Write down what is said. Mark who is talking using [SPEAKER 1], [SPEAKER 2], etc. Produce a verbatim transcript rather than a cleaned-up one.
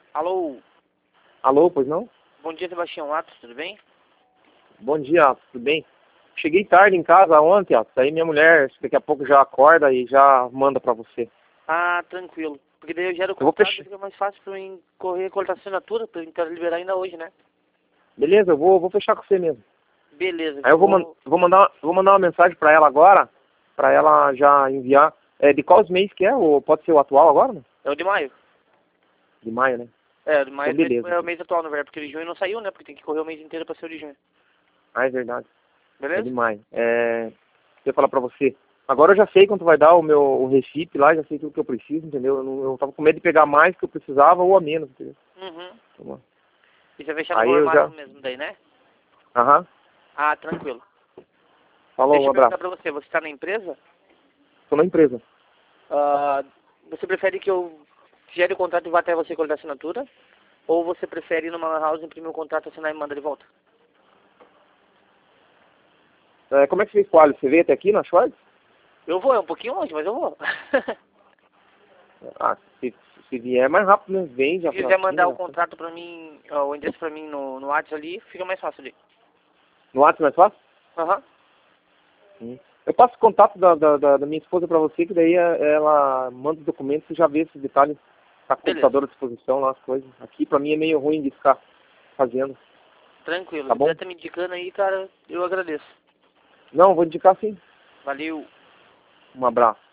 [SPEAKER 1] Alô,
[SPEAKER 2] Alô, pois não?
[SPEAKER 1] bom dia, Sebastião Atos, tudo bem?
[SPEAKER 2] Bom dia, tudo bem? Cheguei tarde em casa ontem, ó. Daí minha mulher daqui a pouco já acorda e já manda pra você.
[SPEAKER 1] Ah, tranquilo. Porque daí eu gero o
[SPEAKER 2] Eu vou
[SPEAKER 1] contrato e
[SPEAKER 2] fechar.
[SPEAKER 1] fica mais fácil pra mim correr, cortar a assinatura, pra eu quero liberar ainda hoje, né?
[SPEAKER 2] Beleza, eu vou, vou fechar com você mesmo.
[SPEAKER 1] Beleza,
[SPEAKER 2] Aí eu vou, man vou, mandar, vou mandar uma mensagem pra ela agora, pra ela já enviar. É, de quais mês que é? Ou pode ser o atual agora, né?
[SPEAKER 1] É o de maio.
[SPEAKER 2] De maio, né?
[SPEAKER 1] É, o de maio
[SPEAKER 2] Então, beleza.
[SPEAKER 1] é o mês atual, na verdade, porque o de junho não saiu, né? Porque tem que correr o mês inteiro pra ser o de junho.
[SPEAKER 2] Ah, é verdade. É
[SPEAKER 1] Beleza?
[SPEAKER 2] de maio. É, eu ia falar pra você. Agora eu já sei quanto vai dar o meu o recipe lá, já sei tudo que eu preciso, entendeu? Eu, não, eu tava com medo de pegar mais que eu precisava ou a menos, entendeu?
[SPEAKER 1] Uhum.
[SPEAKER 2] Então,
[SPEAKER 1] E você vai fechar no
[SPEAKER 2] aí
[SPEAKER 1] valor
[SPEAKER 2] eu já...
[SPEAKER 1] máximo mesmo daí, né?
[SPEAKER 2] Aham.
[SPEAKER 1] Ah, tranquilo.
[SPEAKER 2] Falou,
[SPEAKER 1] Deixa
[SPEAKER 2] um
[SPEAKER 1] eu perguntar
[SPEAKER 2] abraço.
[SPEAKER 1] pra você, você tá na empresa?
[SPEAKER 2] Tô na empresa.
[SPEAKER 1] Ah, você prefere que eu gere o contrato e vá até você coletar a assinatura? Ou você prefere ir numa lan house, imprimir o contrato, assinar e manda de volta?
[SPEAKER 2] É, como é que você escolhe? Você veio até aqui na Schwartz?
[SPEAKER 1] Eu vou, é um pouquinho longe, mas eu vou.
[SPEAKER 2] Ah, se, se vier mais rápido, né? Vem já
[SPEAKER 1] Se
[SPEAKER 2] pra
[SPEAKER 1] quiser mandar
[SPEAKER 2] cima.
[SPEAKER 1] o
[SPEAKER 2] Já.
[SPEAKER 1] contrato pra mim, ó, o endereço pra mim no, no WhatsApp ali, fica mais fácil ali.
[SPEAKER 2] No WhatsApp mais fácil?
[SPEAKER 1] Aham.
[SPEAKER 2] Hum. Eu passo o contato da, da, da, da minha esposa pra você, que daí é- ela manda os documentos e já vê esses detalhes. Tá com o
[SPEAKER 1] Beleza.
[SPEAKER 2] computador à disposição lá, as coisas. Aqui pra mim é meio ruim de ficar fazendo.
[SPEAKER 1] Tranquilo.
[SPEAKER 2] Tá
[SPEAKER 1] Se
[SPEAKER 2] bom?
[SPEAKER 1] puder tá me indicando aí, cara, eu agradeço.
[SPEAKER 2] Não, vou indicar sim.
[SPEAKER 1] Valeu.
[SPEAKER 2] Um abraço.